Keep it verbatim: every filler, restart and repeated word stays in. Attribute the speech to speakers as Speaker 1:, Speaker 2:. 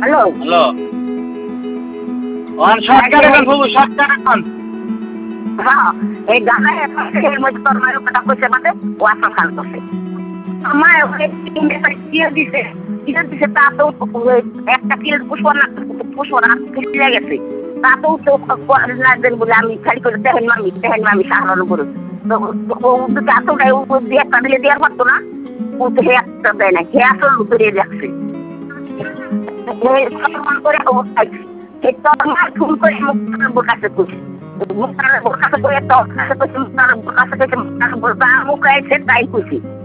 Speaker 1: hello
Speaker 2: hello on শর্টকাটে কোন বাবু শর্টকাটে কোন
Speaker 1: হ্যাঁ এই গানা এর মধ্যে তোর মায়ের কথা কইছে মানে ও আসল খান করছে আমার ওই তিন বেলা দিয়ে দিছে দিয়ে দিছে তা তো একটা কিল পুষ্প না পুষ্প না কিলে গেছে তা তো তো না দেন বলে আমি খালি করে দেখেন মামি দেখেন মামি সাহায্য করুন তো ও তো তো গায় ও দিয়ে একটা দিলে দেওয়ার পারতো না ও তো একটা দেয় না হে আসল লুকিয়ে রাখছে করে অবস্থায় সে তো আমার ফোন করে মুখ কাছে করছে মুখ কাছে করে তো কাছে করছে মুখ কাছে করছে মুখ কাছে করছে মুখ কাছে তাই খুশি